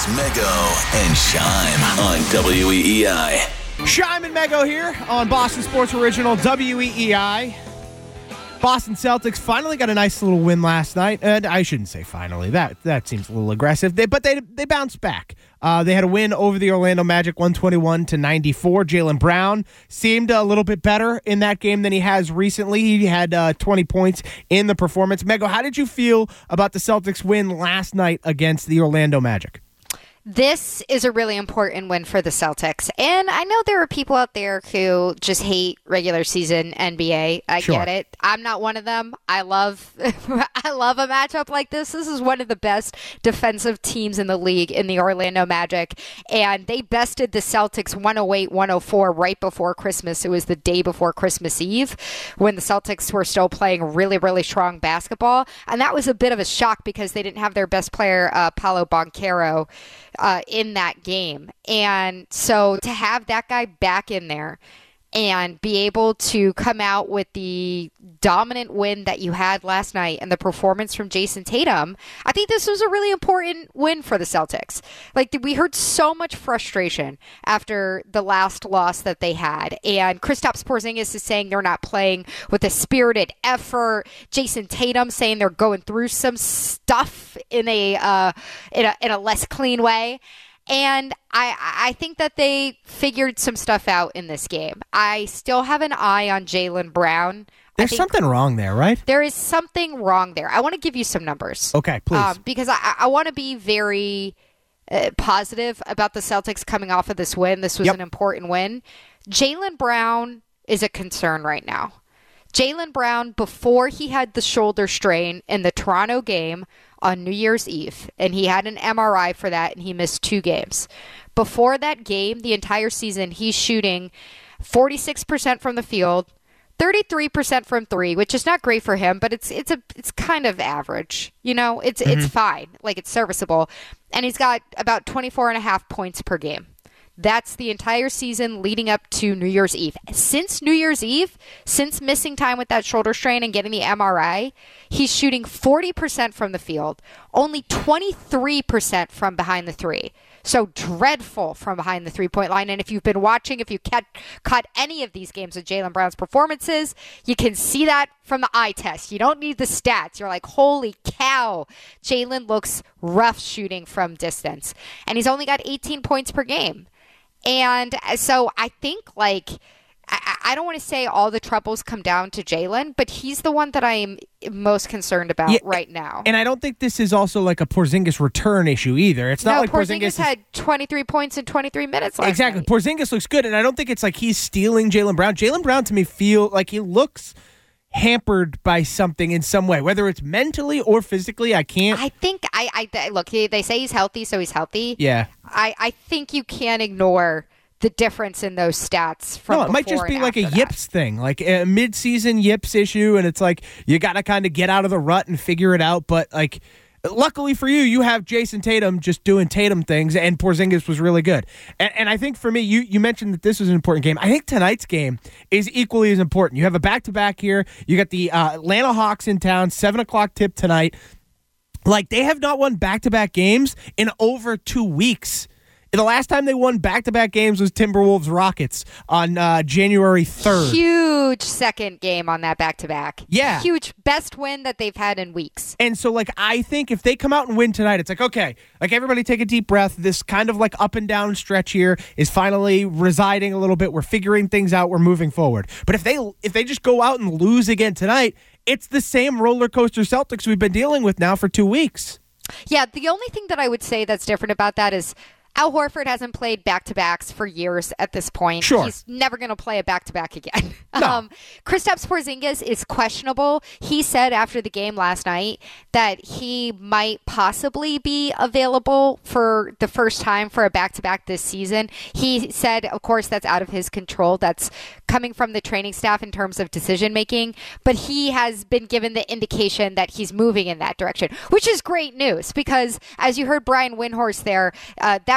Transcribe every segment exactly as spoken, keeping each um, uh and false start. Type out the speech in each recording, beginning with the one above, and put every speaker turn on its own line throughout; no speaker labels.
Mego and Shime on W E E I.
Shime and Mego here on Boston Sports Original W E E I. Boston Celtics finally got a nice little win last night. And I shouldn't say finally. That that seems a little aggressive. They, but they they bounced back. Uh, they had a win over the Orlando Magic, one twenty-one to ninety-four. Jaylen Brown seemed a little bit better in that game than he has recently. He had uh, twenty points in the performance. Mego, how did you feel about the Celtics win last night against the Orlando Magic?
This is a really important win for the Celtics. And I know there are people out there who just hate regular season N B A. I
Sure.
get it. I'm not one of them. I love I love a matchup like this. This is one of the best defensive teams in the league in the Orlando Magic. And they bested the Celtics one oh eight one oh four right before Christmas. It was the day before Christmas Eve when the Celtics were still playing really, really strong basketball. And that was a bit of a shock because they didn't have their best player, uh, Paolo Banchero, Uh, in that game. And so to have that guy back in there and be able to come out with the dominant win that you had last night and the performance from Jason Tatum, I think this was a really important win for the Celtics. Like, we heard so much frustration after the last loss that they had. And Kristaps Porzingis is saying they're not playing with a spirited effort. Jason Tatum saying they're going through some stuff in a uh, in a in a less clean way. And I, I think that they figured some stuff out in this game. I still have an eye on Jaylen Brown.
There's something wrong there, right?
There is something wrong there. I want to give you some numbers.
Okay, please.
Um, because I, I want to be very uh, positive about the Celtics coming off of this win. This was
Yep.
an important win. Jaylen Brown is a concern right now. Jaylen Brown, before he had the shoulder strain in the Toronto game on New Year's Eve, and he had an M R I for that, and he missed two games. Before that game, the entire season, he's shooting forty-six percent from the field, thirty-three percent from three, which is not great for him, but it's it's a it's kind of average. You know, it's mm-hmm. it's fine, like it's serviceable, and he's got about twenty-four and a half points per game. That's the entire season leading up to New Year's Eve. Since New Year's Eve, since missing time with that shoulder strain and getting the M R I, he's shooting forty percent from the field, only twenty-three percent from behind the three. So dreadful from behind the three-point line. And if you've been watching, if you cut, cut any of these games of Jaylen Brown's performances, you can see that from the eye test. You don't need the stats. You're like, holy cow, Jaylen looks rough shooting from distance. And he's only got eighteen points per game. And so I think, like, I, I don't want to say all the troubles come down to Jaylen, but he's the one that I am most concerned about yeah, right now.
And I don't think this is also like a Porzingis return issue either. It's not
no,
like
Porzingis,
Porzingis
had twenty-three points in twenty-three minutes last
Exactly.
night.
Porzingis looks good, and I don't think it's like he's stealing Jaylen Brown. Jaylen Brown, to me, feel like he looks hampered by something in some way, whether it's mentally or physically. I can't.
I think I, I look. He, they say he's healthy, so he's healthy.
Yeah.
I, I think you can't ignore the difference in those stats from.
No, it might just be like a
that.
yips thing, like a mid-season yips issue, and it's like you got to kind of get out of the rut and figure it out. But like, luckily for you, you have Jason Tatum just doing Tatum things, and Porzingis was really good. And, and I think for me, you you mentioned that this was an important game. I think tonight's game is equally as important. You have a back-to-back here. You got the uh, Atlanta Hawks in town, seven o'clock tip tonight. Like, they have not won back-to-back games in over two weeks. The last time they won back-to-back games was Timberwolves Rockets on uh, January third.
Huge second game on that back-to-back.
Yeah.
Huge best win that they've had in weeks.
And so, like, I think if they come out and win tonight, it's like, okay, like, everybody take a deep breath. This kind of, like, up and down stretch here is finally residing a little bit. We're figuring things out. We're moving forward. But if they if they just go out and lose again tonight, it's the same roller coaster Celtics we've been dealing with now for two weeks.
Yeah, the only thing that I would say that's different about that is Al Horford hasn't played back-to-backs for years at this point.
Sure.
He's never going to play a back-to-back again.
No.
Um, Kristaps Porzingis is questionable. He said after the game last night that he might possibly be available for the first time for a back-to-back this season. He said, of course, that's out of his control. That's coming from the training staff in terms of decision-making. But he has been given the indication that he's moving in that direction, which is great news because, as you heard Brian Windhorst there, uh, that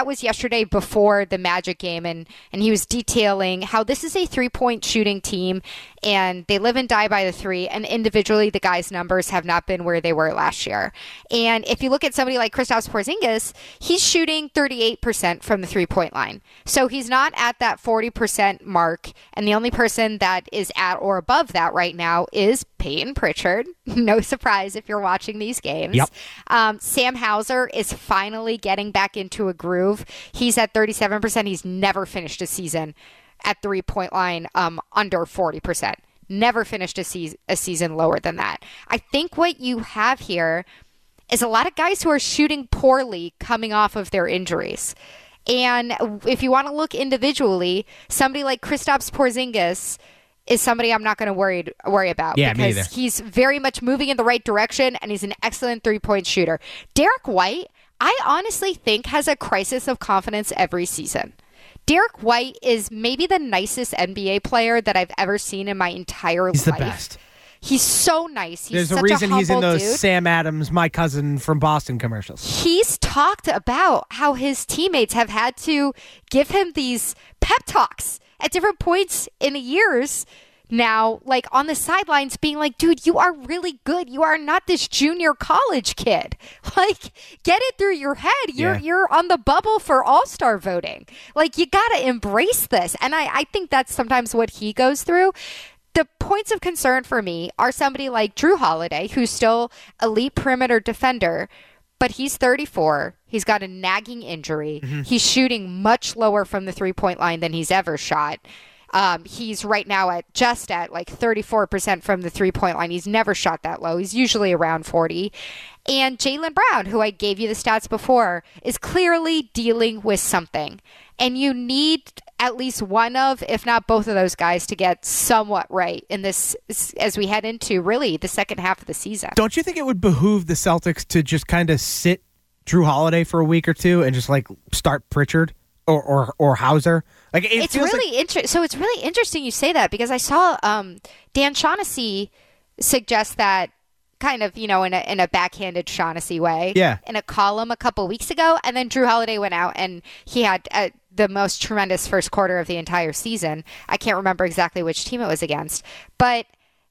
was yesterday before the Magic game, and, and he was detailing how this is a three-point shooting team, and they live and die by the three, and individually the guys' numbers have not been where they were last year. And if you look at somebody like Kristaps Porzingis, he's shooting thirty-eight percent from the three-point line. So he's not at that forty percent mark, and the only person that is at or above that right now is Peyton Pritchard. No surprise if you're watching these games.
Yep.
Um, Sam Hauser is finally getting back into a groove. He's at thirty-seven percent. He's never finished a season at three-point line um, under forty percent. Never finished a, se- a season lower than that. I think what you have here is a lot of guys who are shooting poorly coming off of their injuries. And if you want to look individually, somebody like Kristaps Porzingis is somebody I'm not going to worry worry about.
Yeah, me
because
either.
he's very much moving in the right direction, and he's an excellent three-point shooter. Derek White, I honestly think, has a crisis of confidence every season. Derek White is maybe the nicest N B A player that I've ever seen in my entire
He's
life.
the best.
He's so nice. He's
There's a
such
reason
a
he's in
humble
those
dude.
Sam Adams, my cousin from Boston commercials.
He's talked about how his teammates have had to give him these pep talks at different points in the years now, like on the sidelines, being like, dude, you are really good. You are not this junior college kid. Like, get it through your head. You're
Yeah.
you're on the bubble for all-star voting. Like, you got to embrace this. And I, I think that's sometimes what he goes through. The points of concern for me are somebody like Drew Holiday, who's still elite perimeter defender, but he's thirty-four. He's got a nagging injury.
Mm-hmm.
He's shooting much lower from the three-point line than he's ever shot. Um, he's right now at just at like thirty-four percent from the three-point line. He's never shot that low. He's usually around forty. And Jaylen Brown, who I gave you the stats before, is clearly dealing with something. And you need at least one of, if not both of those guys to get somewhat right in this as we head into really the second half of the season.
Don't you think it would behoove the Celtics to just kind of sit Drew Holiday for a week or two and just like start Pritchard or or, or Hauser? Like it
It's
feels
really
like-
interesting. So it's really interesting you say that, because I saw um, Dan Shaughnessy suggest that kind of, you know, in a in a backhanded Shaughnessy way,
Yeah.
in a column a couple weeks ago, and then Drew Holiday went out and he had uh, the most tremendous first quarter of the entire season. I can't remember exactly which team it was against, but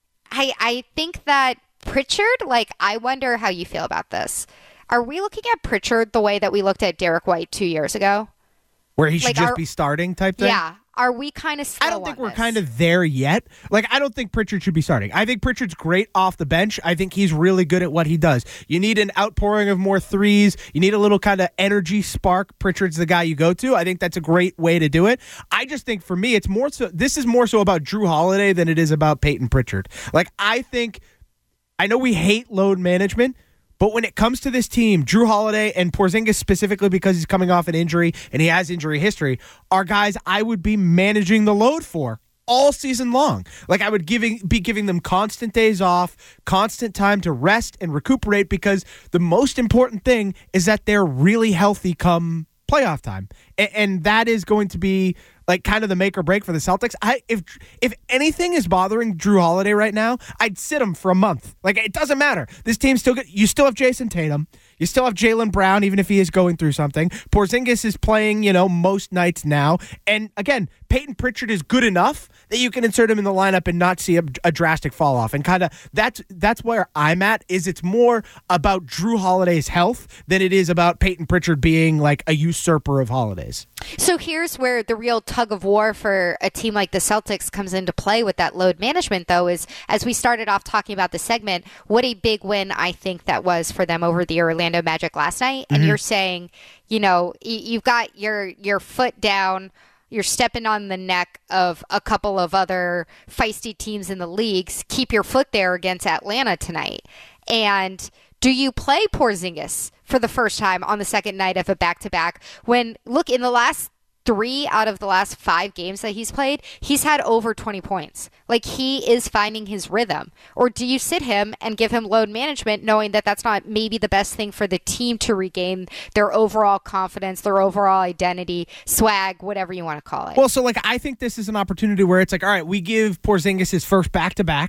I I think that Pritchard, like, I wonder how you feel about this. Are we looking at Pritchard the way that we looked at Derek White two years ago?
where he should
like,
just
are-
be starting type thing.
Yeah. Are we kind of slow
I don't think
on
we're
this?
kind of there yet. Like, I don't think Pritchard should be starting. I think Pritchard's great off the bench. I think he's really good at what he does. You need an outpouring of more threes. You need a little kind of energy spark. Pritchard's the guy you go to. I think that's a great way to do it. I just think for me, it's more so, this is more so about Drew Holiday than it is about Peyton Pritchard. Like, I think, I know we hate load management, but when it comes to this team, Drew Holiday and Porzingis specifically, because he's coming off an injury and he has injury history, are guys I would be managing the load for all season long. Like, I would giving be giving them constant days off, constant time to rest and recuperate, because the most important thing is that they're really healthy come playoff time. And, and that is going to be like kind of the make or break for the Celtics. I if if anything is bothering Drew Holiday right now, I'd sit him for a month. Like, it doesn't matter. This team's still good. You still have Jason Tatum. You still have Jaylen Brown, even if he is going through something. Porzingis is playing, you know, most nights now. And again, Peyton Pritchard is good enough that you can insert him in the lineup and not see a, a drastic fall off. And kind of that's that's where I'm at. Is it's more about Drew Holiday's health than it is about Peyton Pritchard being like a usurper of Holidays.
So here's where the real tug of war for a team like the Celtics comes into play with that load management, though, is as we started off talking about the segment, what a big win I think that was for them over the Orlando Magic last night. And you're saying, you know, y- you've got your your foot down, you're stepping on the neck of a couple of other feisty teams in the leagues. Keep your foot there against Atlanta tonight. And do you play Porzingis for the first time on the second night of a back-to-back when, look, in the last three out of the last five games that he's played, he's had over twenty points. Like, he is finding his rhythm. Or do you sit him and give him load management, knowing that that's not maybe the best thing for the team to regain their overall confidence, their overall identity, swag, whatever you want to call it?
Well, so like I think this is an opportunity where it's like, all right, we give Porzingis his first back-to-back.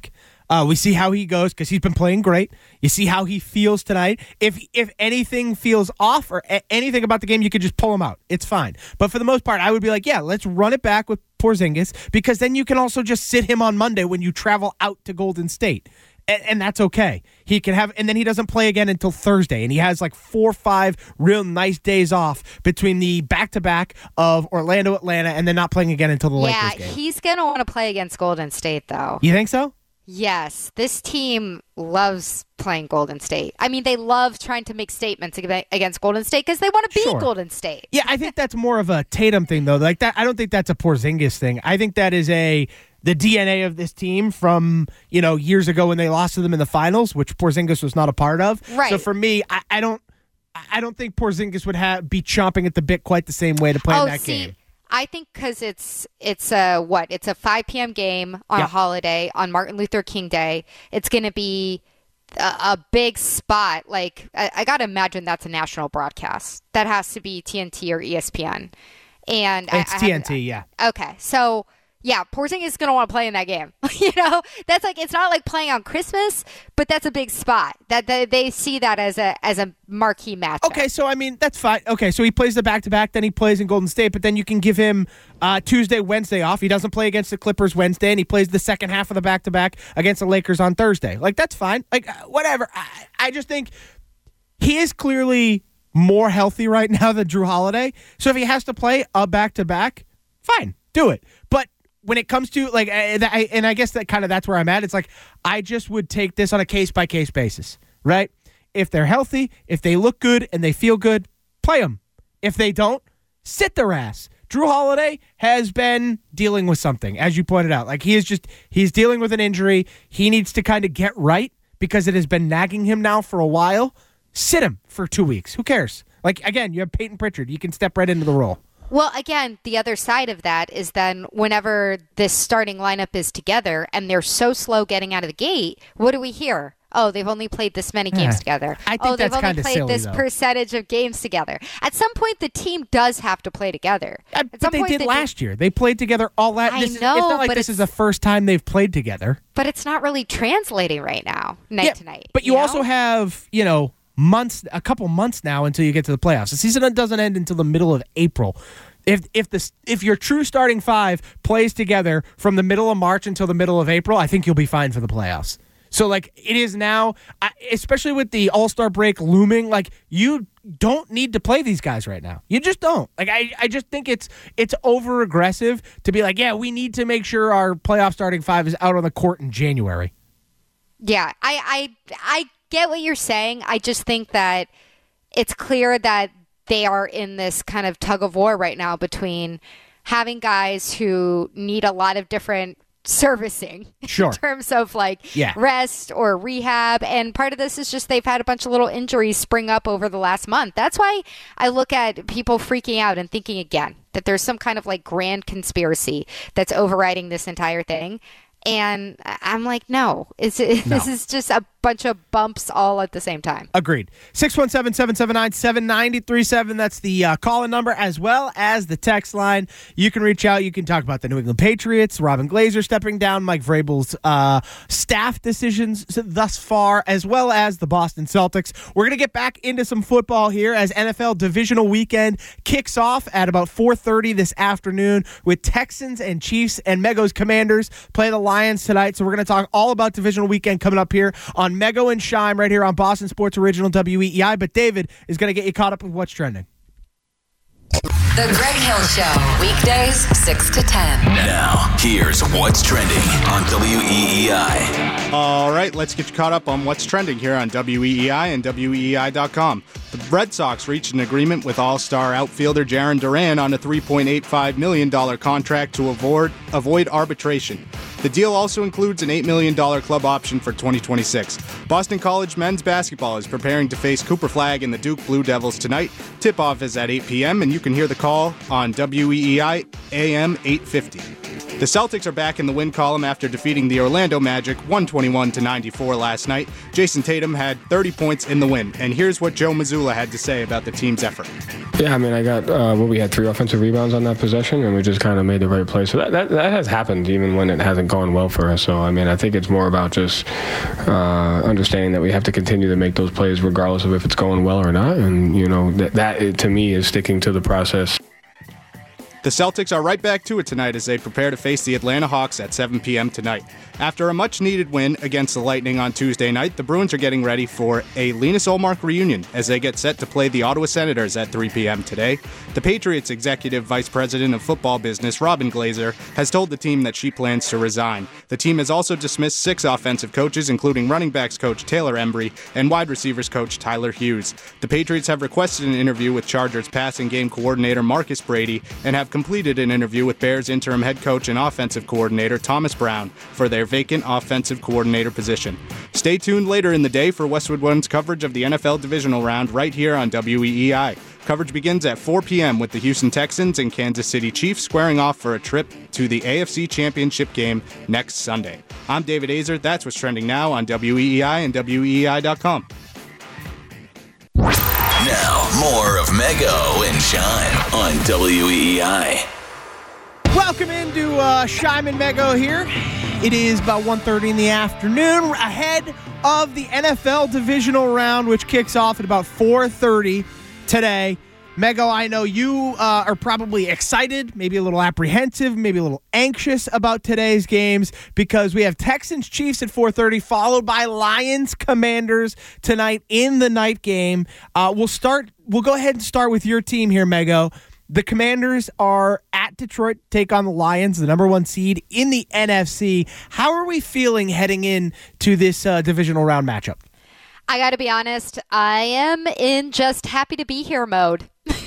Uh, we see how he goes because he's been playing great. You see how he feels tonight. If if anything feels off or a- anything about the game, you could just pull him out. It's fine. But for the most part, I would be like, yeah, let's run it back with Porzingis because then you can also just sit him on Monday when you travel out to Golden State. And, and that's okay. He can have, and then he doesn't play again until Thursday. And he has like four or five real nice days off between the back-to-back of Orlando, Atlanta, and then not playing again until the
yeah,
Lakers game.
Yeah, he's going to want to play against Golden State, though.
You think so?
Yes, this team loves playing Golden State. I mean, they love trying to make statements against Golden State because they want to beat
Sure.
Golden State.
Yeah, I think that's more of a Tatum thing, though. Like that, I don't think that's a Porzingis thing. I think that is a the D N A of this team from you know years ago when they lost to them in the finals, which Porzingis was not a part of.
Right.
So for me, I, I don't, I don't think Porzingis would have be chomping at the bit quite the same way to play
oh,
in that
see,
game.
I think because it's it's a what it's a five p.m. game on
Yeah.
a holiday on Martin Luther King Day. It's going to be a, a big spot. Like I, I got to imagine that's a national broadcast. That has to be T N T or E S P N. And
It's
I, I
T N
have-
T, yeah.
Okay, so yeah, Porzingis is going to want to play in that game. you know, that's like it's not like playing on Christmas, but that's a big spot. That they, they see that as a as a marquee match.
Okay, so I mean that's fine. Okay, so he plays the back to back, then he plays in Golden State, but then you can give him uh, Tuesday, Wednesday off. He doesn't play against the Clippers Wednesday, and he plays the second half of the back to back against the Lakers on Thursday. Like that's fine. Like uh, whatever. I, I just think he is clearly more healthy right now than Drew Holiday. So if he has to play a back to back, fine, do it. But when it comes to like, I, I, and I guess that kind of that's where I'm at. It's like I just would take this on a case by case basis, right? If they're healthy, if they look good and they feel good, play them. If they don't, sit their ass. Drew Holiday has been dealing with something, as you pointed out. Like he is just he's dealing with an injury. He needs to kind of get right because it has been nagging him now for a while. Sit him for two weeks. Who cares? Like again, you have Peyton Pritchard. You can step right into the role.
Well, again, the other side of that is then whenever this starting lineup is together and they're so slow getting out of the gate, what do we hear? Oh, they've only played this many games
Yeah.
together.
I think
oh, they've
that's
only
kinda
played
silly,
this
though.
percentage of games together. At some point, the team does have to play together.
Uh,
At
but
some
they
point,
did
the-
last year. They played together all last.
I
This is,
know,
it's not like
but
this
it's-
is the first time they've played together.
But it's not really translating right now, night
Yeah,
to night.
But you,
know?
also have, you know, months, a couple months now until you get to the playoffs. The season doesn't end until the middle of April. If if the if your true starting five plays together from the middle of March until the middle of April, I think you'll be fine for the playoffs. So like it is now, I- especially with the All-Star break looming, like you don't need to play these guys right now. You just don't. Like I, I just think it's it's over aggressive to be like, yeah, we need to make sure our playoff starting five is out on the court in January.
Yeah, I, I, I get what you're saying. I just think that it's clear that they are in this kind of tug of war right now between having guys who need a lot of different servicing
Sure.
in terms of like
Yeah.
rest or rehab, and part of this is just they've had a bunch of little injuries spring up over the last month. That's why I look at people freaking out and thinking again that there's some kind of like grand conspiracy that's overriding this entire thing. And I'm like, no, it's, it,
No.
this is just a bunch of bumps all at the same time.
Agreed. six one seven, seven seven nine, seven nine three seven. That's the uh, call-in number as well as the text line. You can reach out. You can talk about the New England Patriots, Robin Glazer stepping down, Mike Vrabel's uh, staff decisions thus far, as well as the Boston Celtics. We're going to get back into some football here as N F L Divisional Weekend kicks off at about four thirty this afternoon with Texans and Chiefs and Megos Commanders play the Lions tonight. So we're going to talk all about Divisional Weekend coming up here on Mego and Shime right here on Boston Sports Original W E E I. But David is going to get you caught up with what's trending.
The Greg Hill Show, weekdays six to ten.
Now, here's what's trending on W E E I.
All right, let's get you caught up on what's trending here on W E E I and W E E I dot com. The Red Sox reached an agreement with all-star outfielder Jarren Duran on a three point eight five million dollars contract to avoid, avoid arbitration. The deal also includes an eight million dollars club option for twenty twenty-six. Boston College men's basketball is preparing to face Cooper Flagg and the Duke Blue Devils tonight. Tip-off is at eight p.m., and you can hear the call on W E E I A M eight fifty. The Celtics are back in the win column after defeating the Orlando Magic one twenty-one to ninety-four last night. Jason Tatum had thirty points in the win, and here's what Joe Mazzulla had to say about the team's effort.
Yeah, I mean, I got, uh, well, we had three offensive rebounds on that possession, and we just kind of made the right play. So that, that that has happened even when it hasn't gone well for us. So, I mean, I think it's more about just uh, understanding that we have to continue to make those plays regardless of if it's going well or not. And, you know, that, that to me, is sticking to the process.
The Celtics are right back to it tonight as they prepare to face the Atlanta Hawks at seven p.m. tonight. After a much-needed win against the Lightning on Tuesday night, the Bruins are getting ready for a Linus Ullmark reunion as they get set to play the Ottawa Senators at three p.m. today. The Patriots Executive Vice President of Football Business, Robin Glazer, has told the team that she plans to resign. The team has also dismissed six offensive coaches, including running backs coach Taylor Embry and wide receivers coach Tyler Hughes. The Patriots have requested an interview with Chargers passing game coordinator Marcus Brady and have completed an interview with Bears interim head coach and offensive coordinator Thomas Brown for their vacant offensive coordinator position. Stay tuned later in the day for Westwood One's coverage of the N F L divisional round right here on W E E I. Coverage begins at four p.m. with the Houston Texans and Kansas City Chiefs squaring off for a trip to the A F C Championship game next Sunday. I'm David Azer. That's what's trending now on W E E I and W E E I dot com.
Now, more of Mego and Shime on W E E I.
Welcome into uh, Shime and Mego here. It is about one thirty in the afternoon, ahead of the N F L divisional round, which kicks off at about four thirty today. Mego, I know you uh, are probably excited, maybe a little apprehensive, maybe a little anxious about today's games because we have Texans Chiefs at four thirty, followed by Lions Commanders tonight in the night game. Uh, we'll start. We'll go ahead and start with your team here, Mego. The Commanders are at Detroit, take on the Lions, the number one seed in the N F C. How are we feeling heading into this uh, divisional round matchup?
I got to be honest, I am in just happy to be here mode.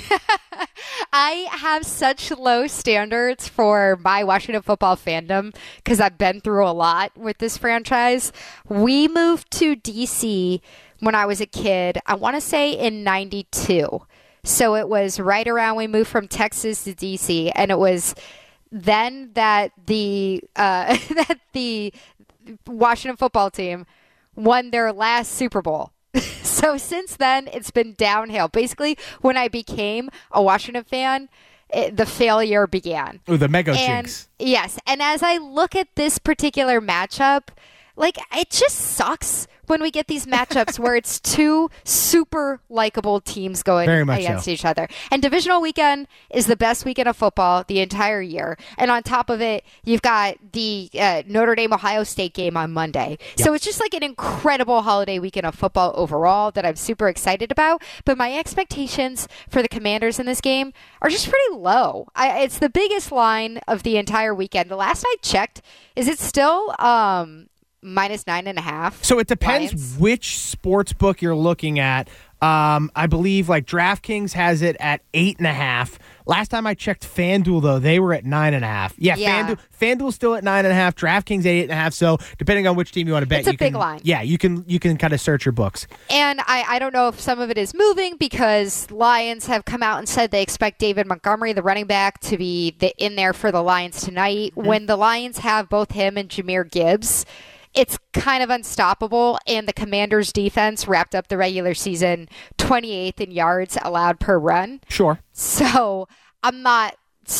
I have such low standards for my Washington football fandom because I've been through a lot with this franchise. We moved to D C when I was a kid, I want to say in ninety-two. So it was right around we moved from Texas to D C, and it was then that the uh, that the Washington football team won their last Super Bowl. So since then, it's been downhill. Basically, when I became a Washington fan, it, the failure began.
Ooh, the Mego
and,
jinx.
Yes, and as I look at this particular matchup, like, it just sucks when we get these matchups where it's two super likable teams going against
so.
each other. And divisional weekend is the best weekend of football the entire year. And on top of it, you've got the uh, Notre Dame Ohio State game on Monday. Yep. So it's just like an incredible holiday weekend of football overall that I'm super excited about. But my expectations for the Commanders in this game are just pretty low. I, it's the biggest line of the entire weekend. The last I checked, is it still um, minus nine and a half?
So it depends
Lions?
Which sports book you're looking at. Um, I believe like DraftKings has it at eight and a half. Last time I checked FanDuel, though, they were at nine and a half. Yeah,
yeah.
FanDuel, FanDuel's still at nine and a half. DraftKings at eight and a half. So depending on which team you want to bet,
it's a
you
big
can,
line.
Yeah, you can you can kind of search your books.
And I, I don't know if some of it is moving because Lions have come out and said they expect David Montgomery, the running back, to be the, in there for the Lions tonight. Mm-hmm. When the Lions have both him and Jahmyr Gibbs, it's kind of unstoppable, and the Commanders' defense wrapped up the regular season twenty-eighth in yards allowed per run.
Sure.
So I'm not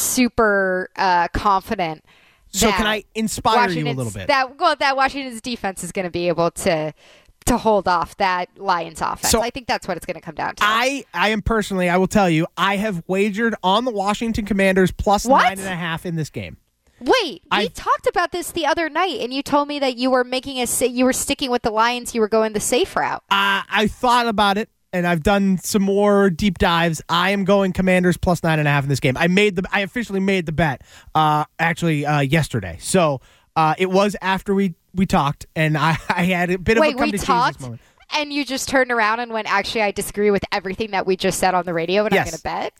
super uh, confident.
So can I inspire you a little bit?
That, well, that Washington's defense is going to be able to to hold off that Lions offense. So I think that's what it's going to come down to.
I, I am personally, I will tell you, I have wagered on the Washington Commanders plus
what?
nine and a half in this game.
Wait, we
I,
talked about this the other night, and you told me that you were making a you were sticking with the Lions. You were going the safe route.
Uh, I thought about it, and I've done some more deep dives. I am going Commanders plus nine and a half in this game. I made the I officially made the bet uh, actually uh, yesterday. So uh, it was after we, we talked, and I, I had a bit
Wait,
of a come
we
to
talked,
Jesus moment.
And you just turned around and went, actually, I disagree with everything that we just said on the radio, and
yes.
I'm going to bet.
Yep.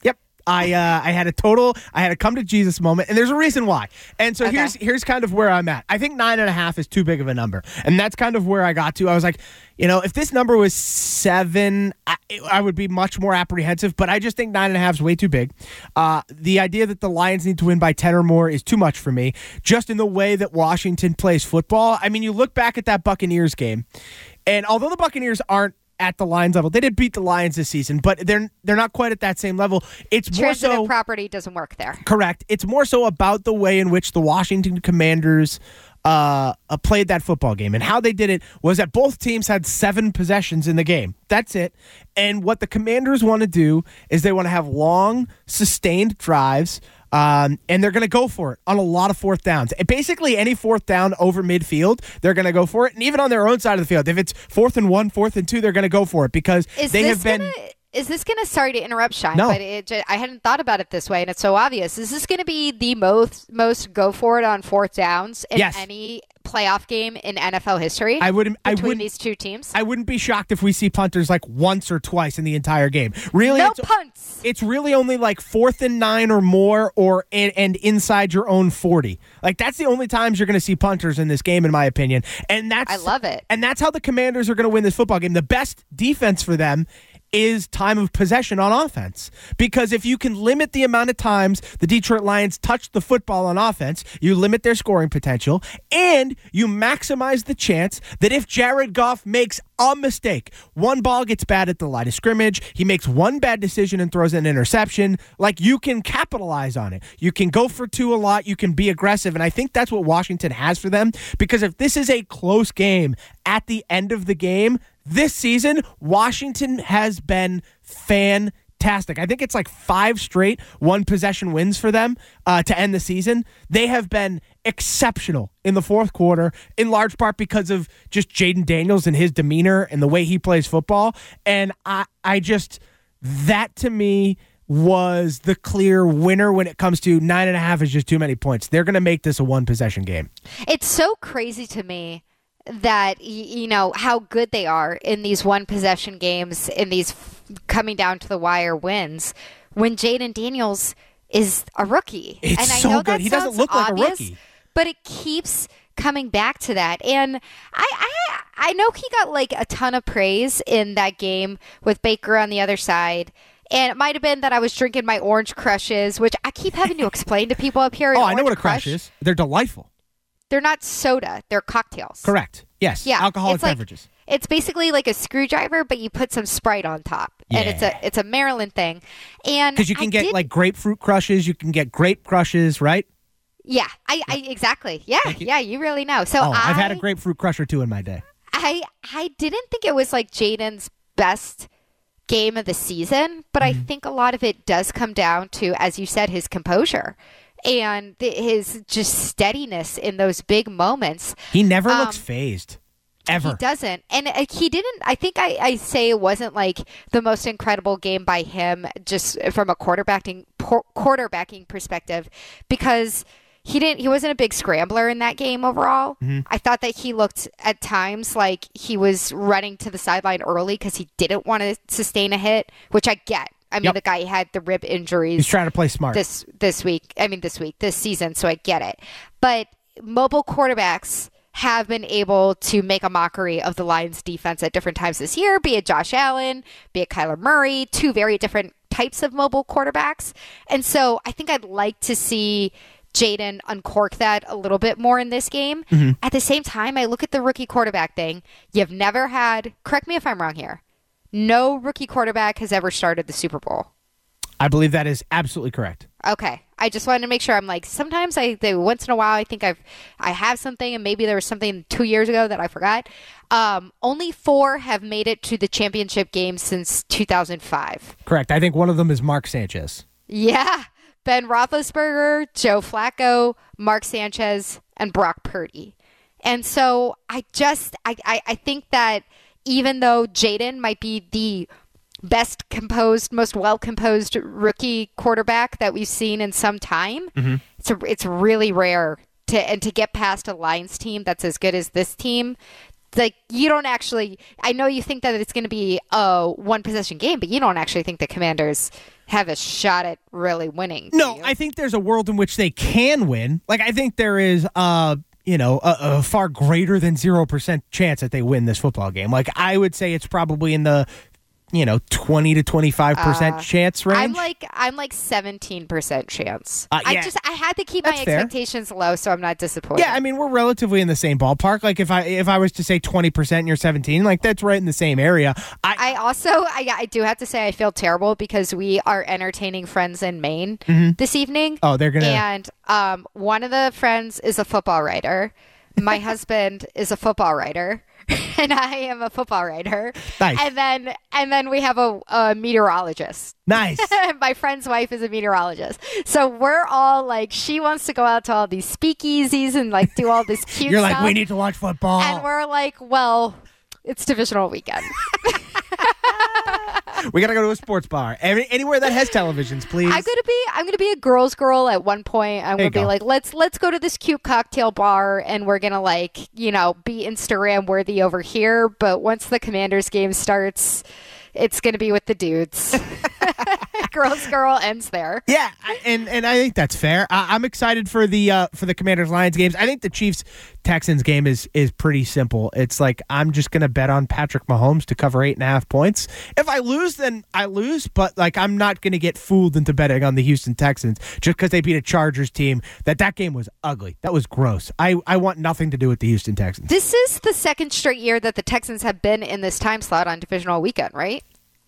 I uh, I had a total, I had a come to Jesus moment, and there's a reason why. And so
Okay.
here's here's kind of where I'm at. I think nine and a half is too big of a number, and that's kind of where I got to. I was like, you know, if this number was seven, I, I would be much more apprehensive, but I just think nine and a half is way too big. Uh, the idea that the Lions need to win by ten or more is too much for me, just in the way that Washington plays football. I mean, you look back at that Buccaneers game, and although the Buccaneers aren't at the Lions level, they did beat the Lions this season, but they're they're not quite at that same level. It's more
Transitive
so
property doesn't work there.
correct. It's more so about the way in which the Washington Commanders uh, uh, played that football game, and how they did it was that both teams had seven possessions in the game. That's it. And what the Commanders want to do is they want to have long, sustained drives. Um, and they're going to go for it on a lot of fourth downs. And basically, any fourth down over midfield, they're going to go for it. And even on their own side of the field, if it's fourth and one, fourth and two, they're going to go for it because
Is
they
this
have been.
Gonna, is this going to, sorry to interrupt, Shine,
No.
but it, ju- I hadn't thought about it this way, and it's so obvious. Is this going to be the most most go for it on fourth downs in
Yes.
any playoff game in N F L history?
I wouldn't. I
between
wouldn't.
these two teams.
I wouldn't be shocked if we see punters like once or twice in the entire game. Really,
no
it's,
punts.
it's really only like fourth and nine or more, or and, and inside your own forty. Like that's the only times you're going to see punters in this game, in my opinion. And that's
I love it.
And that's how the Commanders are going to win this football game. The best defense for them is time of possession on offense. Because if you can limit the amount of times the Detroit Lions touch the football on offense, you limit their scoring potential, and you maximize the chance that if Jared Goff makes a mistake, one ball gets bad at the line of scrimmage, he makes one bad decision and throws an interception, like you can capitalize on it. You can go for two a lot, you can be aggressive, and I think that's what Washington has for them, because if this is a close game at the end of the game, this season, Washington has been fantastic. I think it's like five straight one-possession wins for them uh, to end the season. They have been exceptional in the fourth quarter, in large part because of just Jaden Daniels and his demeanor and the way he plays football. And I, I just, that to me was the clear winner when it comes to nine and a half is just too many points. They're going to make this a one-possession game.
It's so crazy to me that, you know, how good they are in these one possession games, in these f- coming down to the wire wins, when Jaden Daniels is a rookie.
It's
and I
so
know
good.
That
He doesn't
sounds
look like a
obvious,
rookie.
but it keeps coming back to that. And I, I I know he got like a ton of praise in that game with Baker on the other side. And it might have been that I was drinking my orange crushes, which I keep having to explain to people up here.
Oh,
An
I know
orange
what a crush is. They're delightful.
They're not soda. They're cocktails.
Correct. Yes.
Yeah,
Alcoholic
it's like-
beverages.
It's basically like a screwdriver, but you put some Sprite on top, and it's
Yeah.
a it's a Maryland thing. And
Because you can
I
get
did-
like grapefruit crushes, you can get grape crushes, right?
yeah, I, I exactly yeah
you.
yeah you really know. So
Oh,
I,
I've had a grapefruit crush or two in my day.
I I didn't think it was like Jaden's best game of the season, but
Mm-hmm.
I think a lot of it does come down to, as you said, his composure and the, his just steadiness in those big moments.
He never
Um,
looks phased. Ever.
He doesn't. And uh, he didn't, I think I, I say it wasn't like the most incredible game by him just from a quarterbacking por- quarterbacking perspective, because he didn't, he wasn't a big scrambler in that game overall.
Mm-hmm.
I thought that he looked at times like he was running to the sideline early because he didn't want to sustain a hit, which I get. I mean,
Yep.
the guy had the rib injuries
He's trying to play smart.
this this week. I mean, this week, this season. So I get it. But mobile quarterbacks have been able to make a mockery of the Lions defense at different times this year, be it Josh Allen, be it Kyler Murray, two very different types of mobile quarterbacks. And so I think I'd like to see Jaden uncork that a little bit more in this game.
Mm-hmm.
At the same time, I look at the rookie quarterback thing. You've never had, correct me if I'm wrong here, no rookie quarterback has ever started the Super Bowl.
I believe that is absolutely correct.
Okay. I just wanted to make sure. I'm like, sometimes I, they, once in a while, I think I've, I have something, and maybe there was something two years ago that I forgot. Um, only four have made it to the championship game since two thousand five.
Correct. I think one of them is Mark Sanchez.
Yeah. Ben Roethlisberger, Joe Flacco, Mark Sanchez, and Brock Purdy. And so I just, I, I, I think that even though Jaden might be the best composed, most well-composed rookie quarterback that we've seen in some time,
Mm-hmm.
it's a, it's really rare to and to get past a Lions team that's as good as this team. Like, you don't actually, I know you think that it's going to be a one possession game, but you don't actually think the Commanders have a shot at really winning.
No,
you?
I think there's a world in which they can win. Like, I think there is, uh, you know, a, a far greater than zero percent chance that they win this football game. Like, I would say it's probably in the, you know, twenty to twenty-five percent
Uh,
chance range.
I'm like I'm like seventeen percent chance.
Uh,
I
yeah.
just I had to keep
That's
my
fair.
expectations low so I'm not disappointed.
Yeah, I mean, we're relatively in the same ballpark. Like, if I if I was to say twenty percent and you're seventeen, like, that's right in the same area. I,
I also I, I do have to say I feel terrible because we are entertaining friends in Maine this evening.
Oh, they're gonna-
And um, one of the friends is a football writer. My husband is a football writer. And I am a football writer.
Nice.
And then and then we have a, a meteorologist.
Nice.
My friend's wife is a meteorologist. So we're all like, she wants to go out to all these speakeasies and like do all this cute
You're
stuff.
like, we need to watch football.
And we're like, well, it's divisional weekend.
We gotta go to a sports bar. Any, anywhere that has televisions, please.
I'm gonna be I'm gonna be a girl's girl at one point. I'm
There
gonna
you
be
go.
like, let's let's go to this cute cocktail bar and we're gonna like, you know, be Instagram worthy over here. But once the Commanders game starts, it's gonna be with the dudes. Girls girl ends there.
Yeah, I- and and I think that's fair. I, I'm excited for the uh, for the Commanders Lions games. I think the Chiefs Texans game is is pretty simple. It's like I'm just gonna bet on Patrick Mahomes to cover eight and a half points. If I lose, then I lose. But like I'm not gonna get fooled into betting on the Houston Texans just because they beat a Chargers team. That that game was ugly. That was gross. I I want nothing to do with the Houston Texans.
This is the second straight year that the Texans have been in this time slot on divisional weekend, right?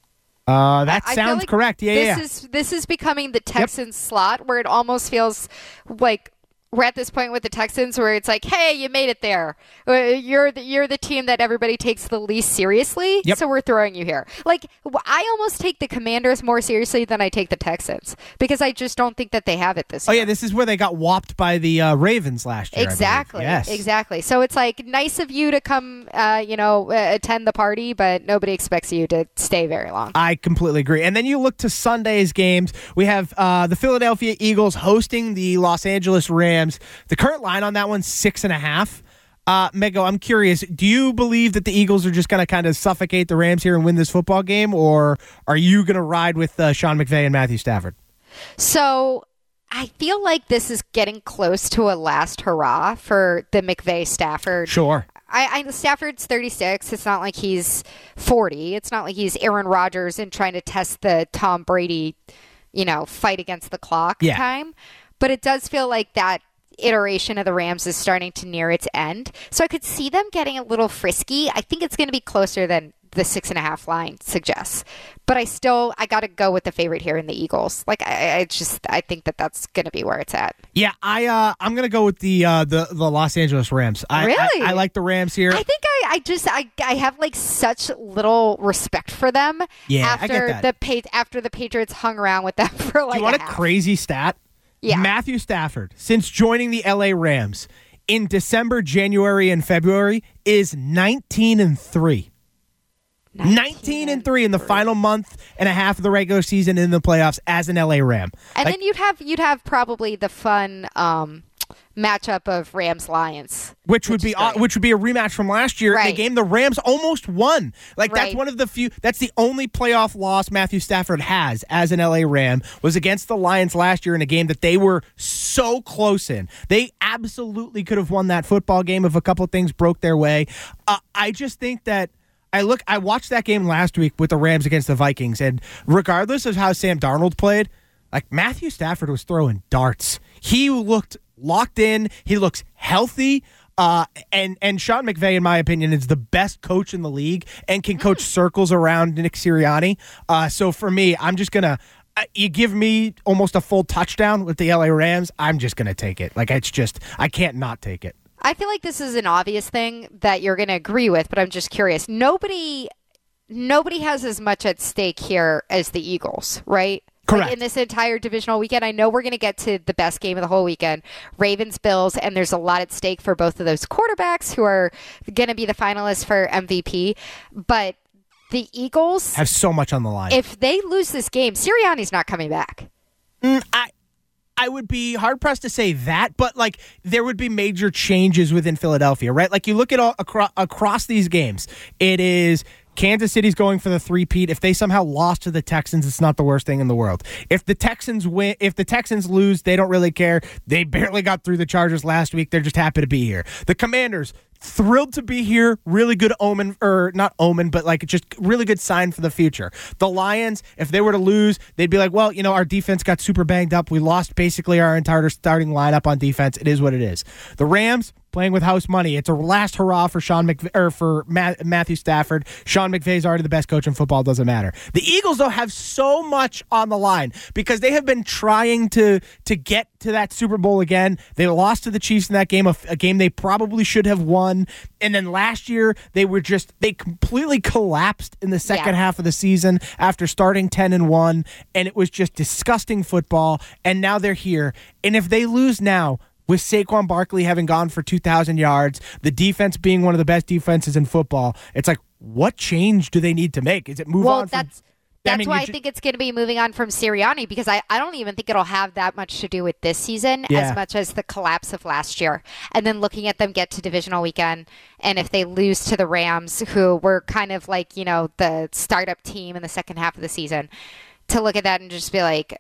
Uh, that
I feel
sounds
like
correct. Yeah,
this
yeah.
is this is becoming the Texans slot where it almost feels like we're at this point with the Texans where it's like, hey, you made it there. Uh, You're the, you're the team that everybody takes the least seriously,
Yep.
so we're throwing you here. Like, w- I almost take the Commanders more seriously than I take the Texans because I just don't think that they have it this
Oh
year.
yeah, this is where they got whopped by the uh, Ravens last year. I believe.
Exactly.
Yes.
Exactly. So it's like nice of you to come, uh, you know, uh, attend the party, but nobody expects you to stay very long.
I completely agree. And then you look to Sunday's games. We have uh, the Philadelphia Eagles hosting the Los Angeles Rams. The current line on that one, six and a half. Uh, Mego, I'm curious. Do you believe that the Eagles are just going to kind of suffocate the Rams here and win this football game, or are you going to ride with uh, Sean McVay and Matthew Stafford?
So I feel like this is getting close to a last hurrah for the McVay Stafford.
Sure.
I, I Stafford's thirty-six. It's not like he's forty. It's not like he's Aaron Rodgers and trying to test the Tom Brady, you know, fight against the clock
Yeah.
time. But it does feel like that iteration of the Rams is starting to near its end. So I could see them getting a little frisky. I think it's going to be closer than the six and a half line suggests. But I still, I got to go with the favorite here in the Eagles. Like, I, I just, I think that that's going to be where it's at.
Yeah, I uh, I'm going to go with the uh, the the Los Angeles Rams. I,
Really?
I, I like the Rams here.
I think I, I just I, I have like such little respect for them.
Yeah, I
after
get that.
the pa- after the Patriots hung around with them for like
Do you want
a
a
half.
crazy stat?
Yeah.
Matthew Stafford, since joining the L A Rams in December, January, and February, is nineteen and three. nineteen and three in the final month and a half of the regular season in the playoffs as an L A Ram.
And
Like,
then you'd have you'd have probably the fun um, matchup of Rams Lions,
which would be
is
uh,
great.
which would be a rematch from last year.
Right.
The game the Rams almost won. Like that's
Right.
one of the few. That's the only playoff loss Matthew Stafford has as an L A Ram was against the Lions last year in a game that they were so close in. They absolutely could have won that football game if a couple of things broke their way. Uh, I just think that. I look. I watched that game last week with the Rams against the Vikings, and regardless of how Sam Darnold played, like Matthew Stafford was throwing darts. He looked locked in. He looks healthy. Uh, and and Sean McVay, in my opinion, is the best coach in the league and can coach circles around Nick Sirianni. Uh, so for me, I'm just gonna. Uh, you give me almost a full touchdown with the L A Rams. I'm just gonna take it. Like it's just I can't not take it.
I feel like this is an obvious thing that you're going to agree with, but I'm just curious. Nobody nobody has as much at stake here as the Eagles, right?
Correct.
Like in this entire divisional weekend, I know we're going to get to the best game of the whole weekend, Ravens, Bills, and there's a lot at stake for both of those quarterbacks who are going to be the finalists for M V P. But the Eagles,
Have so much on the line.
if they lose this game, Sirianni's not coming back.
Mm, I I would be hard pressed to say that, but like there would be major changes within Philadelphia, right? Like you look at all across across these games, it is Kansas City's going for the three-peat. If they somehow lost to the Texans, it's not the worst thing in the world. If the Texans win, if the Texans lose, they don't really care. They barely got through the Chargers last week. They're just happy to be here. The Commanders, thrilled to be here. Really good omen, or not omen, but like just really good sign for the future. The Lions, if they were to lose, they'd be like, well, you know, our defense got super banged up. We lost basically our entire starting lineup on defense. It is what it is. The Rams, playing with house money. It's a last hurrah for Sean McV- or for Ma- Matthew Stafford. Sean McVay's already the best coach in football. Doesn't matter. The Eagles, though, have so much on the line because they have been trying to to get to that Super Bowl again. They lost to the Chiefs in that game, a, a game they probably should have won. And then last year, they were just they completely collapsed in the second
yeah.
half of the season after starting ten and one, and it was just disgusting football. And now they're here. And if they lose now, with Saquon Barkley having gone for two thousand yards, the defense being one of the best defenses in football, it's like, what change do they need to make? Is it move
well,
on from...
That's, that's
I mean,
why I
ju-
think it's going to be moving on from Sirianni, because I, I don't even think it'll have that much to do with this season
Yeah.
as much as the collapse of last year. And then looking at them get to divisional weekend, and if they lose to the Rams, who were kind of like, you know, the startup team in the second half of the season, to look at that and just be like,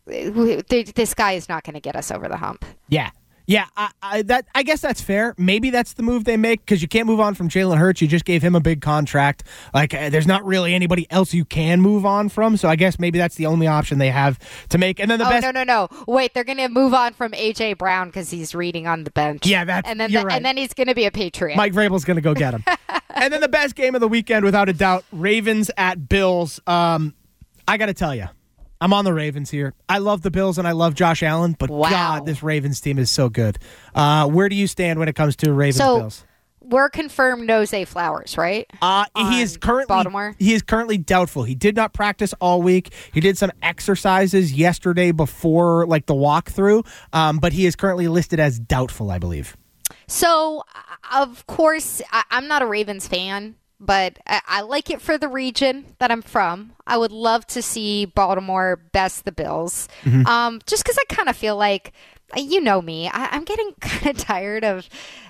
this guy is not going to get us over the hump.
Yeah. Yeah, I, I, that, I guess that's fair. Maybe that's the move they make because you can't move on from Jalen Hurts. You just gave him a big contract. Like, uh, there's not really anybody else you can move on from. So I guess maybe that's the only option they have to make. And then the
oh,
best.
no, no, no. Wait, they're going to move on from A J Brown because he's reading on the bench.
Yeah, that's
and then
you're
the,
right.
And then he's going to be a Patriot.
Mike Vrabel's going to go get him. And then the best game of the weekend, without a doubt, Ravens at Bills. Um, I got to tell you, I'm on the Ravens here. I love the Bills and I love Josh Allen, but
Wow.
God, this Ravens team is so good. Uh, where do you stand when it comes to Ravens
so,
Bills?
We're confirmed no Zay Flowers, right?
Uh, he is
On
currently
Baltimore?
He is currently doubtful. He did not practice all week. He did some exercises yesterday before, like the walkthrough, um, but he is currently listed as doubtful, I believe.
So, of course, I, I'm not a Ravens fan, but I, I like it for the region that I'm from. I would love to see Baltimore best the Bills,
Mm-hmm.
um, just because I kind of feel like, you know me, I, I'm getting kind of tired of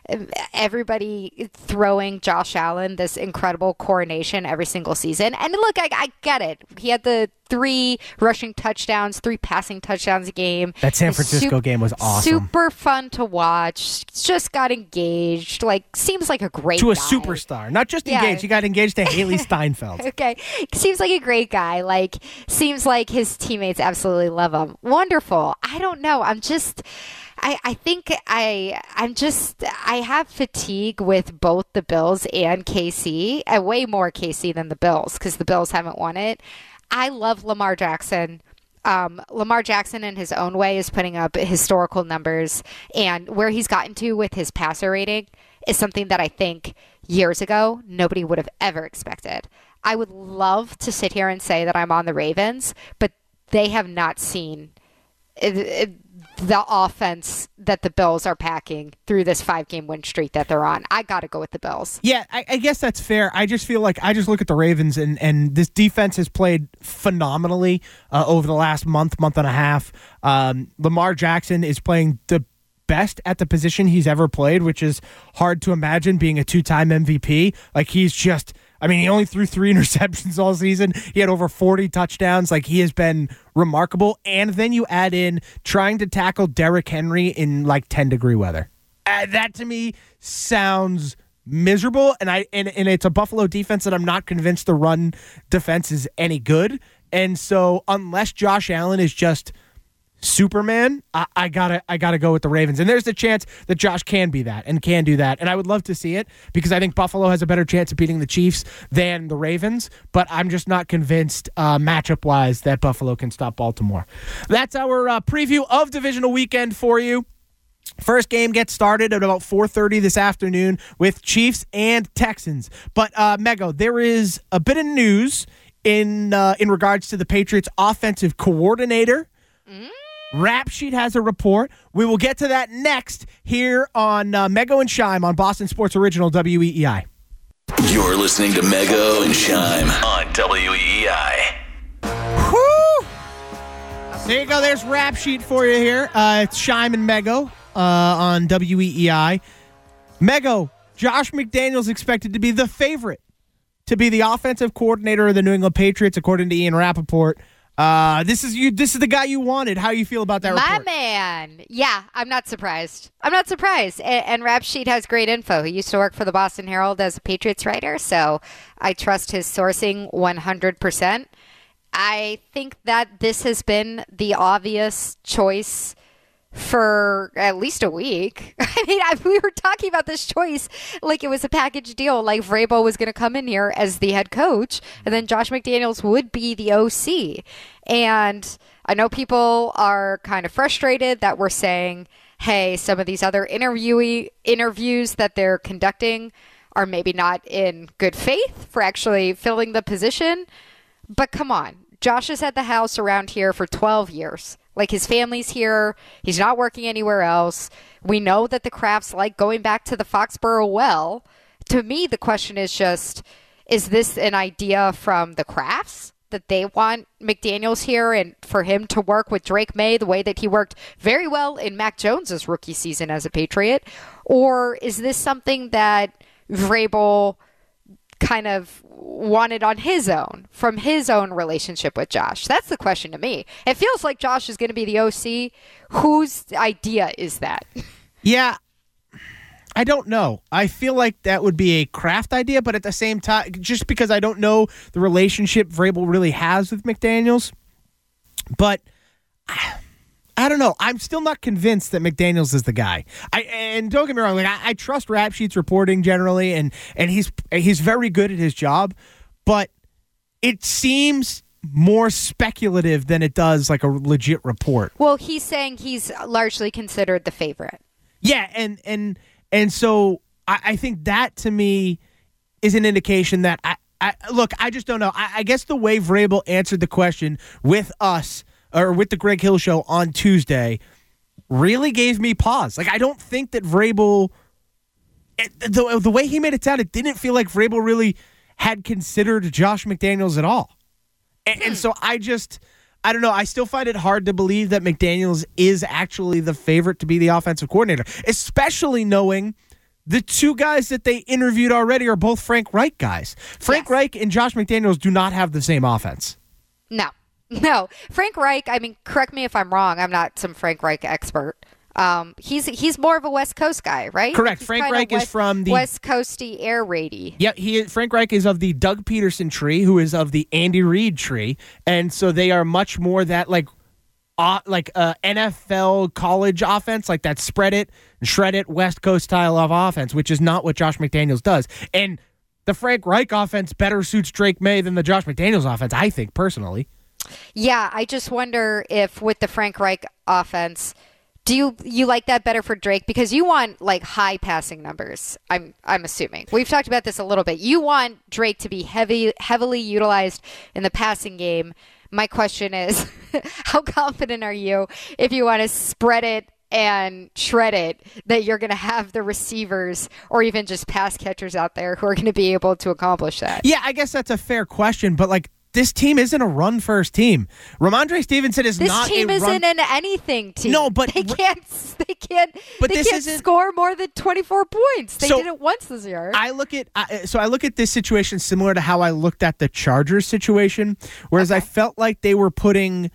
everybody throwing Josh Allen this incredible coronation every single season. And look, I, I get it. He had the three rushing touchdowns, three passing touchdowns a game.
That San
It's
Francisco
sup-
game was awesome.
Super fun to watch. Just got engaged. Like, seems like a great
To a
guy.
superstar. Not just
Yeah.
engaged. He got engaged to Haley Steinfeld.
Okay. Seems like a great guy. Like, seems like his teammates absolutely love him. Wonderful. I don't know. I'm just, I, I think I, I'm just, I have fatigue with both the Bills and K C. Uh, way more K C than the Bills because the Bills haven't won it. I love Lamar Jackson. Um, Lamar Jackson in his own way is putting up historical numbers, and where he's gotten to with his passer rating is something that I think years ago nobody would have ever expected. I would love to sit here and say that I'm on the Ravens, but they have not seen it, it, the offense that the Bills are packing through this five-game win streak that they're on. I got to go with the Bills.
Yeah, I, I guess that's fair. I just feel like I just look at the Ravens, and, and this defense has played phenomenally uh, over the last month, month and a half. Um, Lamar Jackson is playing the best at the position he's ever played, which is hard to imagine being a two-time M V P. Like, he's just... I mean, he only threw three interceptions all season. He had over forty touchdowns. Like, he has been remarkable. And then you add in trying to tackle Derrick Henry in like ten degree weather. Uh, that to me sounds miserable. And I and, and it's a Buffalo defense that I'm not convinced the run defense is any good. And so unless Josh Allen is just Superman, I, I gotta I gotta go with the Ravens. And there's the chance that Josh can be that and can do that. And I would love to see it because I think Buffalo has a better chance of beating the Chiefs than the Ravens. But I'm just not convinced uh, matchup-wise that Buffalo can stop Baltimore. That's our uh, preview of Divisional Weekend for you. First game gets started at about four thirty this afternoon with Chiefs and Texans. But, uh, Mego, there is a bit of news in, uh, in regards to the Patriots' offensive coordinator. Mm. Rap Sheet has a report. We will get to that next here on uh, Mego and Shime on Boston Sports Original W E E I.
You're listening to Mego and Shime on W E E I.
Woo! There you go. There's Rap Sheet for you here. Uh, it's Shime and Mego uh, on W E E I. Mego, Josh McDaniels expected to be the favorite to be the offensive coordinator of the New England Patriots, according to Ian Rappaport. Uh, this is you. This is the guy you wanted. How you feel about that
My
report?
man. Yeah, I'm not surprised. I'm not surprised. And, and Rap Sheet has great info. He used to work for the Boston Herald as a Patriots writer, so I trust his sourcing one hundred percent. I think that this has been the obvious choice for at least a week. I mean, I, we were talking about this choice like it was a package deal, like Vrabel was going to come in here as the head coach, and then Josh McDaniels would be the O C. And I know people are kind of frustrated that we're saying, hey, some of these other interviewee interviews that they're conducting are maybe not in good faith for actually filling the position. But come on, Josh has had the house around here for twelve years. Like, his family's here. He's not working anywhere else. We know that the Krafts like going back to the Foxborough well. To me, the question is just, is this an idea from the Krafts that they want McDaniels here and for him to work with Drake May the way that he worked very well in Mac Jones's rookie season as a Patriot? Or is this something that Vrabel kind of wanted on his own from his own relationship with Josh? That's the question to me. It feels like Josh is going to be the O C. Whose idea is that?
Yeah, I don't know. I feel like that would be a Kraft idea, but at the same time, just because I don't know the relationship Vrabel really has with McDaniels, but I, I don't know. I'm still not convinced that McDaniels is the guy. I and don't get me wrong, like I, I trust Rap Sheet's reporting generally, and and he's he's very good at his job, but it seems more speculative than it does like a legit report.
Well, he's saying he's largely considered the favorite.
Yeah, and and and so I, I think that to me is an indication that I, I look. I just don't know. I, I guess the way Vrabel answered the question with us. Or with the Greg Hill Show on Tuesday, really gave me pause. Like, I don't think that Vrabel, it, the, the way he made it sound, it didn't feel like Vrabel really had considered Josh McDaniels at all. And, and so I just, I don't know. I still find it hard to believe that McDaniels is actually the favorite to be the offensive coordinator, especially knowing the two guys that they interviewed already are both Frank Reich guys. Frank
Yes.
Reich and Josh McDaniels do not have the same offense.
No. No, Frank Reich, I mean, correct me if I'm wrong. I'm not some Frank Reich expert. Um, he's he's more of a West Coast guy, right?
Correct.
He's
Frank
kinda
Reich
West,
is from the
West Coasty air raidy.
Yeah, he Frank Reich is of the Doug Peterson tree, who is of the Andy Reid tree, and so they are much more that like, uh, like uh, N F L college offense, like that spread it and shred it West Coast style of offense, which is not what Josh McDaniels does. And the Frank Reich offense better suits Drake May than the Josh McDaniels offense, I think personally.
Yeah, I just wonder if with the Frank Reich offense, do you you like that better for Drake? Because you want like high passing numbers. I'm I'm assuming we've talked about this a little bit. You want Drake to be heavy heavily utilized in the passing game. My question is, how confident are you if you want to spread it and shred it that you're going to have the receivers or even just pass catchers out there who are going to be able to accomplish that?
Yeah, I guess that's a fair question, but like. This team isn't a run-first team. Ramondre Stevenson is
this
not a
team
run...
isn't an anything team.
No, but
they can't. They can't.
But
they
this
can't
isn't...
score more than twenty-four points. They
so
did it once this year.
I look at I, so I look at this situation similar to how I looked at the Chargers situation, whereas
Okay.
I felt like they were putting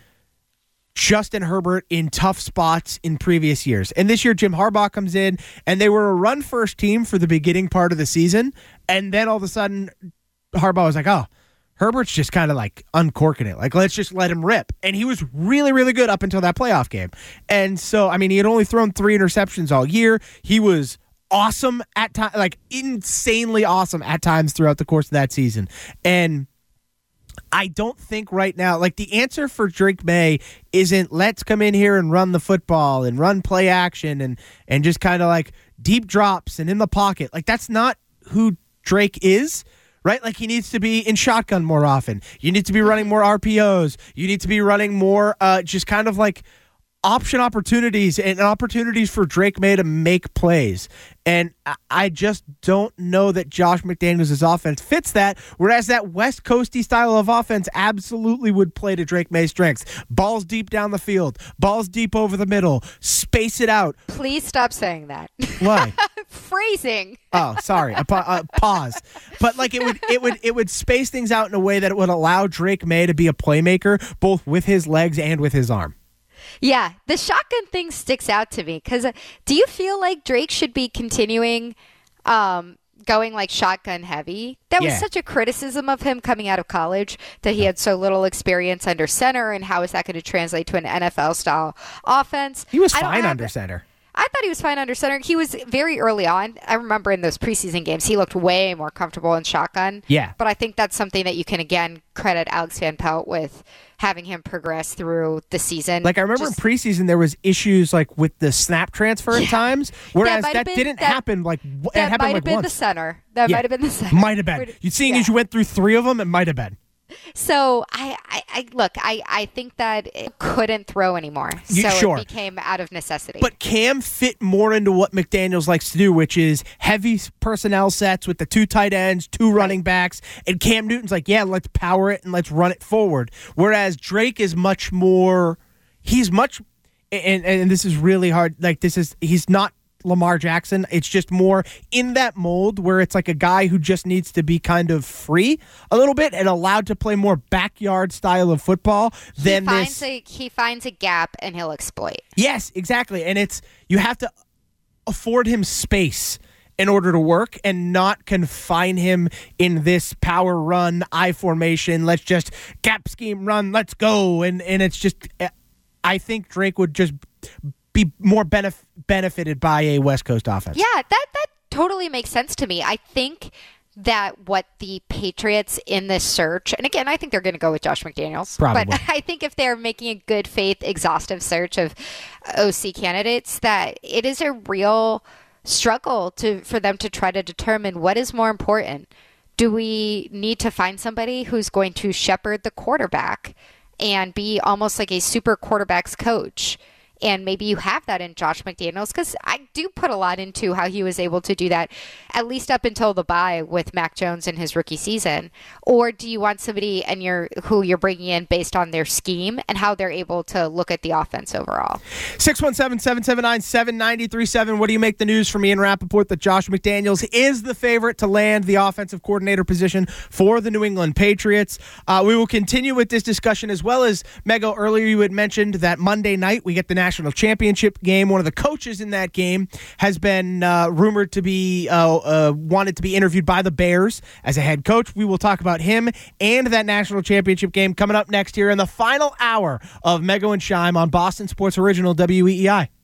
Justin Herbert in tough spots in previous years. And this year, Jim Harbaugh comes in, and they were a run-first team for the beginning part of the season, and then all of a sudden, Harbaugh was like, oh, Herbert's just kind of like uncorking it. Like, let's just let him rip. And he was really, really good up until that playoff game. And so, I mean, he had only thrown three interceptions all year. He was awesome at times, like insanely awesome at times throughout the course of that season. And I don't think right now, like the answer for Drake May isn't let's come in here and run the football and run play action and, and just kind of like deep drops and in the pocket. Like, that's not who Drake is. Right? Like, he needs to be in shotgun more often. You need to be running more R P Os. You need to be running more uh, just kind of like option opportunities and opportunities for Drake May to make plays. And I just don't know that Josh McDaniels' offense fits that, whereas that West Coasty style of offense absolutely would play to Drake May's strengths. Balls deep down the field, balls deep over the middle, space it out.
Please stop saying that.
Why?
phrasing.
Oh, sorry. A pa- uh, pause. But like it would, it would, it would space things out in a way that it would allow Drake May to be a playmaker, both with his legs and with his arm.
Yeah, the shotgun thing sticks out to me because uh, do you feel like Drake should be continuing um, going like shotgun heavy? That was
Yeah.
such a criticism of him coming out of college, that he had so little experience under center, and how is that going to translate to an N F L style offense?
He was
I don't
fine
have-
under center.
I thought he was fine under center. He was very early on. I remember in those preseason games, he looked way more comfortable in shotgun.
Yeah.
But I think that's something that you can, again, credit Alex Van Pelt with having him progress through the season.
Like I remember
Just-
in preseason, there was issues like with the snap transfer at times, whereas
might
that,
have been-
didn't
that-
happen. Like w- it
that
happened
might
like
have been
once.
the center. That
Yeah.
might have been the center.
Might have been. You seeing as
Yeah.
you went through three of them, it might have been.
So I, I, I look, I, I think that it couldn't throw anymore.
You-
so
sure.
it became out of necessity.
But Cam fit more into what McDaniels likes to do, which is heavy personnel sets with the two tight ends, two running backs, and Cam Newton's like, yeah, let's power it and let's run it forward. Whereas Drake is much more, he's much, and, and this is really hard, like this is, he's not Lamar Jackson. It's just more in that mold where it's like a guy who just needs to be kind of free a little bit and allowed to play more backyard style of football than
he finds
this.
a he finds a gap and he'll exploit.
Yes, exactly. And it's you have to afford him space in order to work and not confine him in this power run, I formation. Let's just gap scheme run. Let's go. And and it's just, I think Drake would just be more benef- benefited by a West Coast offense.
Yeah, that that totally makes sense to me. I think that what the Patriots in this search, and again, I think they're going to go with Josh McDaniels.
Probably.
But I think if they're making a good faith, exhaustive search of O C candidates, that it is a real struggle to for them to try to determine what is more important. Do we need to find somebody who's going to shepherd the quarterback and be almost like a super quarterback's coach? And maybe you have that in Josh McDaniels, because I do put a lot into how he was able to do that, at least up until the bye with Mac Jones in his rookie season. Or do you want somebody and you're who you're bringing in based on their scheme and how they're able to look at the offense overall?
six one seven, seven seven nine, seven nine three seven. What do you make the news from Ian Rappaport that Josh McDaniels is the favorite to land the offensive coordinator position for the New England Patriots? Uh, we will continue with this discussion as well as, Mego, earlier you had mentioned that Monday night we get the national championship game. One of the coaches in that game has been uh, rumored to be uh, uh, wanted to be interviewed by the Bears as a head coach. We will talk about him and that national championship game coming up next here in the final hour of Mego and Shime on Boston Sports Original W E E I.